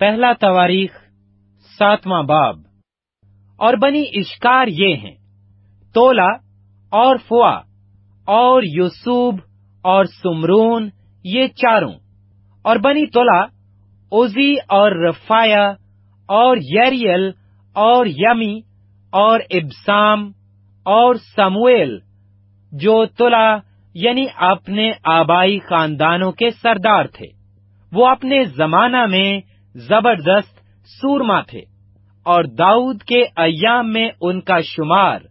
पहला तवारीख 7वां बाब। और बनी इश्कार ये हैं, तोला और फुआ और यूसुब और सुमरून, ये चारों। और बनी तोला उजी और रफाया और यरियल और यमी और इब्साम और समूएल, जो तोला यानी अपने आबाई खानदानों के सरदार थे। वो अपने जमाना में जबरदस्त सूरमा थे, और दाऊद के अय्याम में उनका शुमार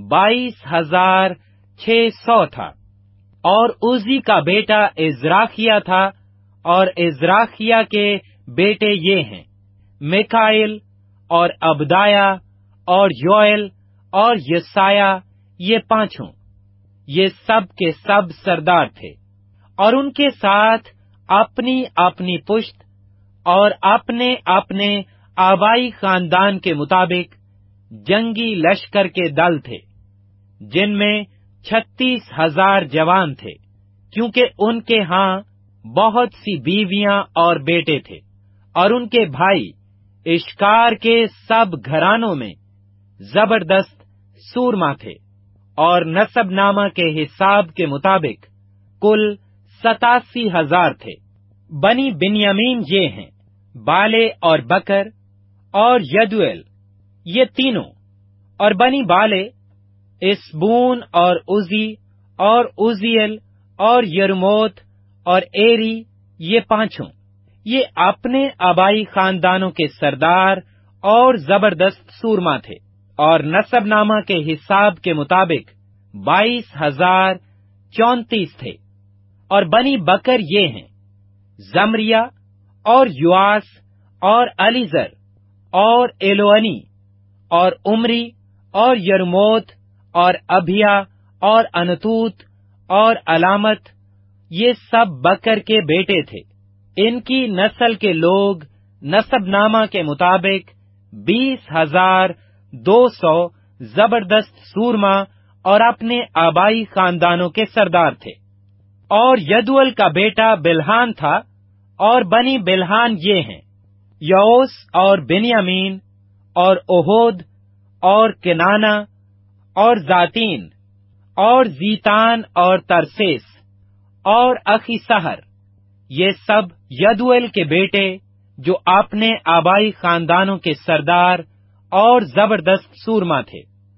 22,600 था। और उजी का बेटा इज़राखिया था, और इज़राखिया के बेटे ये हैं, मिकाएल और अबदाया और योएल और यसाया, ये पांचों। ये सब के सब सरदार थे, और उनके साथ अपनी अपनी पुश्त और अपने अपने आबाई खानदान के मुताबिक जंगी लश्कर के दल थे, जिनमें 36,000 जवान थे, क्योंकि उनके हां बहुत सी बीवियां और बेटे थे। और उनके भाई इश्कार के सब घरानों में जबरदस्त सूरमा थे। और नसबनामा के हिसाब के मुताबिक कुल 87,000 थे। बनी बिन्यामीन ये हैं, बाले और बकर और यदुएल, ये तीनों। और बनी बाले इस्बून और उजी और उजियल और यरमोत और एरी, ये पांचों। ये अपने आबाई खानदानों के सरदार और जबरदस्त सूरमा थे। और नसबनामा के हिसाब के मुताबिक 22,034 थे। और बनी बकर ये हैं, जमरिया और युआस और अलीजर और एलोअनी और उमरी और यरमोत और अभिया और अनतूत और अलामत, ये सब बकर के बेटे थे। इनकी नस्ल के लोग नसबनामा के मुताबिक 20,200 जबरदस्त सूरमा और अपने आबाई खानदानों के सरदार थे। और यदुअल का बेटा बिल्हान था। और बनी बिल्हान ये हैं, यौस और बिन्यामीन और ओहोद और केनाना और जातीन और जीतान और तरसेस और अखीसहर, ये सब यदुएल के बेटे, जो अपने आबाई खानदानों के सरदार और जबरदस्त सूरमा थे।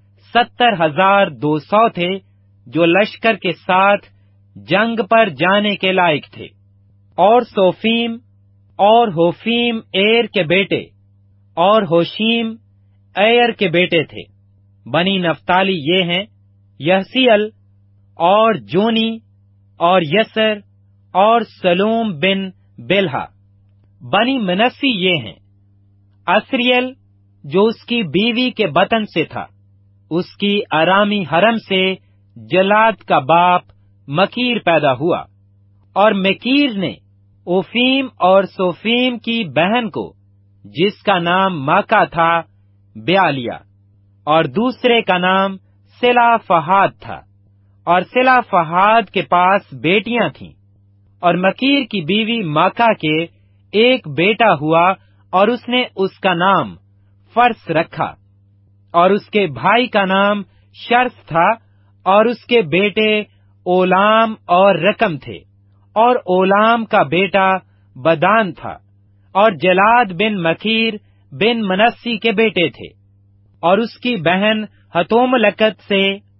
70,200 थे, जो लश्कर के साथ जंग पर जाने के लायक थे। और सोफीम और होफीम एर के बेटे, और होशीम एर के बेटे थे। बनी नफ्ताली ये हैं, यहसीएल और जोनी और यसर और सलूम बिन बिल्हा। बनी मनस्सी ये हैं, अस्रियल, जो उसकी बीवी के बतन से था, उसकी अरामी हरम से जलाद का बाप मकीर पैदा हुआ। और मकीर ने ओफीम और सोफीम की बहन को, जिसका नाम माका था, ब्याह लिया। और दूसरे का नाम सिला फहाद था। और सिला फहाद के पास बेटियां थीं। और मकीर की बीवी माका के एक बेटा हुआ, और उसने उसका नाम फर्स रखा। और उसके भाई का नाम शर्स था, और उसके बेटे ओलाम और रकम थे। और ओलाम का बेटा बदान था। और जलाद बिन मकीर बिन मनस्सी के बेटे थे। और उसकी बहन हतोमलकत से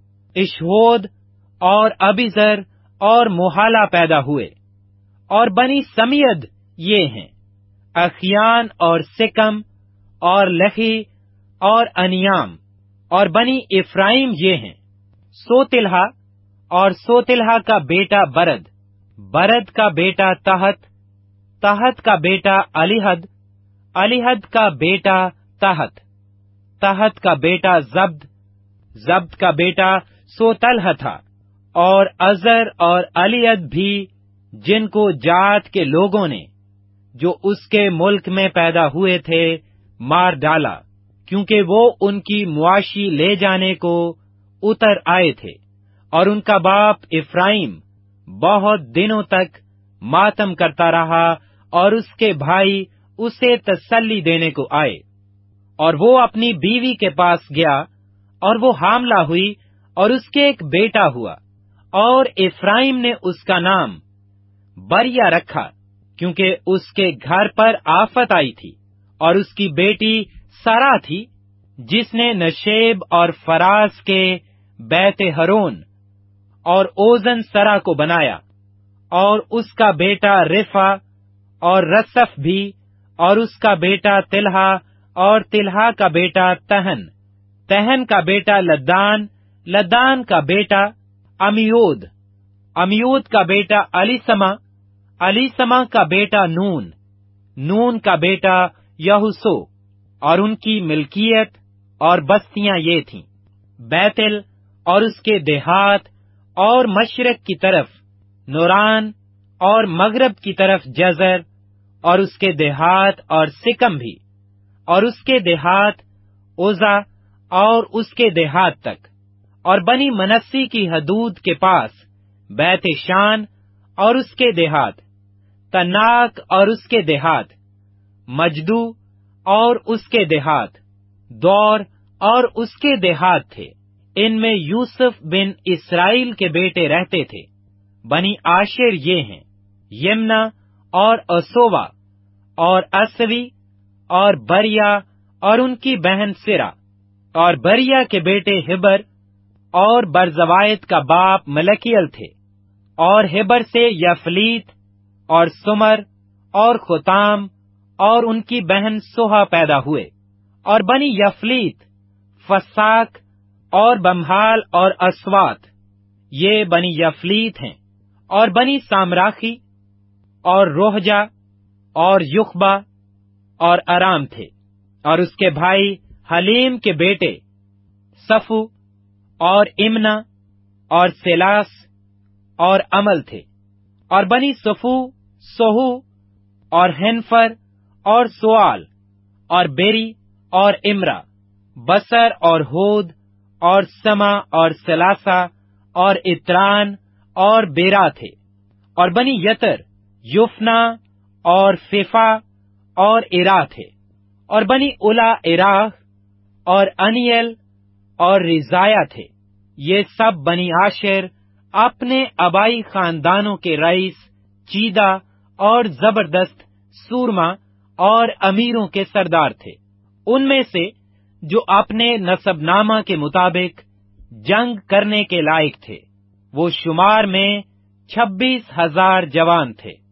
इशहोद और अबीजर और मोहाला पैदा हुए। और बनी समियद ये हैं, अखियान और सिकम और लही और अनियाम। और बनी इफ्राइम ये हैं, सोतिल्हा, और सोतिल्हा का बेटा बरद, बरद का बेटा तहत, तहत का बेटा अलीहद, अलीहद का बेटा तहत, तहत का बेटा जब्द, जब्द का बेटा सोतल्ह था। और अजर और अलीयद भी, जिनको जात के लोगों ने, जो उसके मुल्क में पैदा हुए थे, मार डाला, क्योंकि वो उनकी मुआशी ले जाने को उतर आए थे। और उनका बाप इफ्राइम बहुत दिनों तक मातम करता रहा, और उसके भाई اسے تسلی دینے کو آئے، اور وہ اپنی بیوی کے پاس گیا، اور وہ حاملہ ہوئی اور اس کے ایک بیٹا ہوا، اور افرائیم نے اس کا نام بریا رکھا، کیونکہ اس کے گھر پر آفت آئی تھی، اور اس کی بیٹی سارا تھی، جس نے نشیب اور فراز کے بیت ہرون اور اوزن سرا کو بنایا، اور اس کا بیٹا رفا اور رسف بھی، اور اس کا بیٹا تلہا، اور تلہا کا بیٹا تہن، تہن کا بیٹا لدان، لدان کا بیٹا امیود، امیود کا بیٹا الیسما، الیسما کا بیٹا نون، نون کا بیٹا یہوسو، اور ان کی ملکیت اور بستیاں یہ تھیں: بیتل اور اس کے دیہات، اور مشرق کی طرف نوران، اور مغرب کی طرف جزر اور اس کے دیہات، اور سکم بھی، اور اس کے دیہات، اوزا اور اس کے دیہات تک، اور بنی منسی کی حدود کے پاس بیت شان اور اس کے دیہات، تناک اور اس کے دیہات، مجدو اور اس کے دیہات، دور اور اس کے دیہات تھے۔ ان میں یوسف بن اسرائیل کے بیٹے رہتے تھے۔ بنی آشر یہ ہیں: یمنا اور اسوا اور اسوی اور بریا اور ان کی بہن سرا، اور بریا کے بیٹے ہبر، اور برزوائت کا باپ ملکیل تھے، اور ہبر سے یفلیت اور سمر اور خطام اور ان کی بہن سوہا پیدا ہوئے، اور بنی یفلیت فساک اور بمحال اور اسوات، یہ بنی یفلیت ہیں، اور بنی سامراخی اور روہجا اور یخبا اور ارام تھے، اور اس کے بھائی حلیم کے بیٹے صفو اور امنا اور سیلاس اور عمل تھے، اور بنی صفو سوہو اور ہنفر اور سوال اور بیری اور امرا، بسر اور ہود اور سما اور سلاسا اور اتران اور بیرا تھے، اور بنی یتر یفنا اور فیفا اور ارا تھے، اور بنی الا اراہ اور انیل اور رزایا تھے۔ یہ سب بنی عاشر اپنے آبائی خاندانوں کے رئیس، چیدہ اور زبردست سورما اور امیروں کے سردار تھے، ان میں سے جو اپنے نسب نامہ کے مطابق جنگ کرنے کے لائق تھے۔ وہ شمار میں 26,000 جوان تھے۔